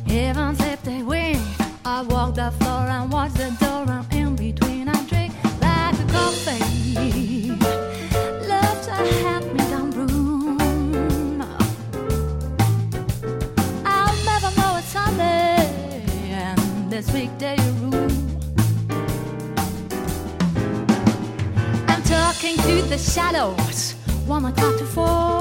Even if they win, I walk the floor and watch the door, and in between I drink like a coffee. Love's a hand-me-down room. I'll never know it's Sunday, and this weekday room. I'm talking to the shadows, 1 o'clock to 4.